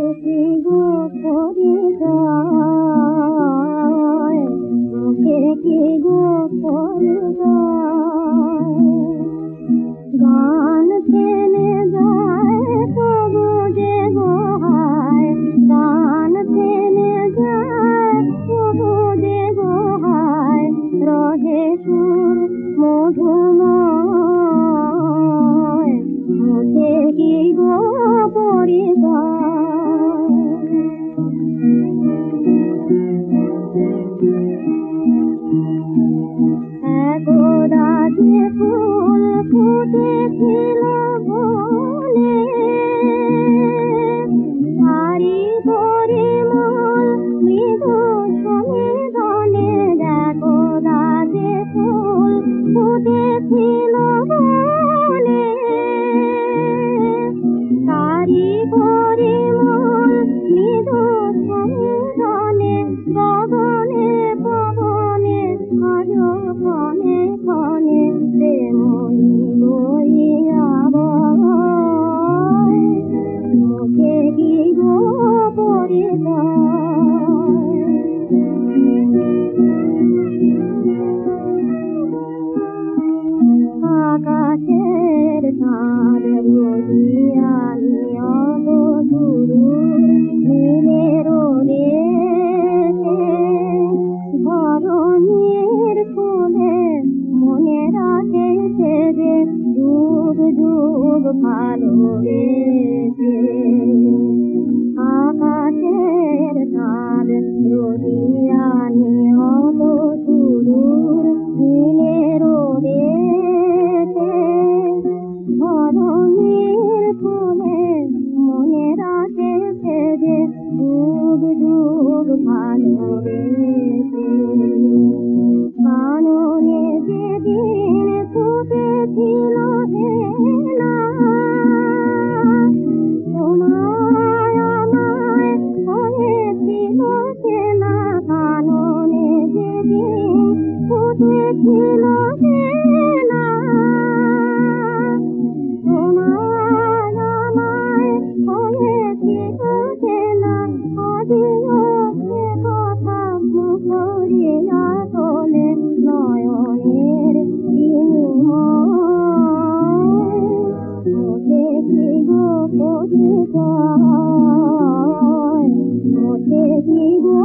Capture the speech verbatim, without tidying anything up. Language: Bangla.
কি গো পরিচয়, মুখে কি গো পরিচয়। গান থেমে যায় তবু যে গোহায়, গান থেমে যায় তবু যে গোহায়, রহে সুর মধুময়, মুখে কি গো পরিচয়। একদা যে ফুল ফুটেছিল বনে, তারি পরিমল মৃদু সমীরণে। একদা যে ফুল ফুটেছিল বনে, তারি পরিমল মৃদু সমীরণে। গগনে পবনে আজ ক্ষণে ক্ষণে প্রেমনি বহিয়া বয়, মুখে কি গো পরিচয়। আকাশের চাঁদ রহিয়া নিয়ত দূর নীলের দেশে, ধরণীর কোলে মনে রাখে সে যে যুগ যুগ ভালোবেসে। আকাশের চাঁদ রহিয়া নিয়ত দূর নীলের দেশে, ধরণীর কোলে মনে রাখে সে যে যুগ যুগ ভালোবেসে। কাননে যেদিন ফুটেছিল হেনা, তোমায় আমায় হয়েছিল চেনা। কাননে যেদিন ফুটেছিল হেনা, তোমায় আমায় হয়েছিল চেনা। আজও সে কথা মুখরিয়া তোলে নয়নের বিনিময়, মুখে কি গো পরিচয়, মুখে কি গো